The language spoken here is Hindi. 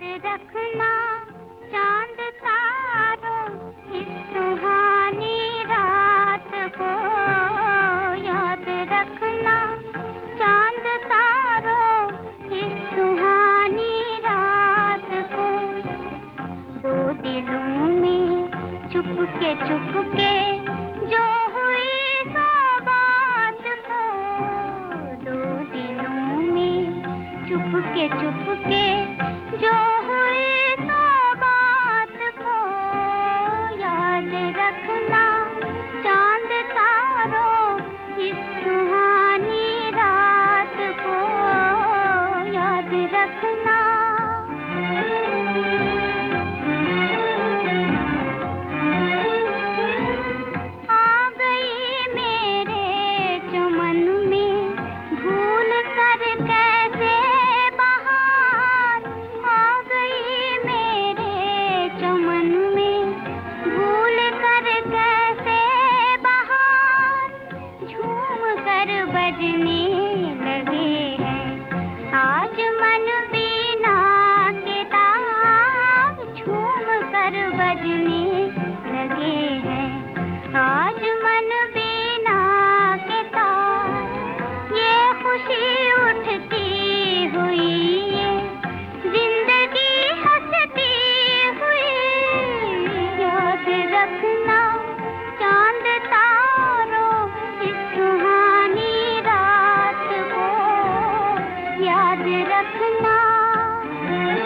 रखना चांद तारों इस सुहानी रात को, याद रखना चांद तारों इस सुहानी रात को। दो दिलों में चुपके चुपके जो हुई सो बात को, दो दिलों में चुपके चुपके जो हुई सो बात को, याद रखना चांद तारों इस सुहानी रात को, याद रखना। आ गई मेरे चमन में भूल कर कैसे बहार, आ गई मेरे चमन में भूल कर कैसे बहार, झूम कर बजने लगे हैं आज मन बीना के तार, झूम कर बजने लगे हैं आज मन बीना के तार। ये खुशी उठती हुई ये जिंदगी हंसती हुई, याद रखना चांद तारों इस सुहानी रात को, याद रखना।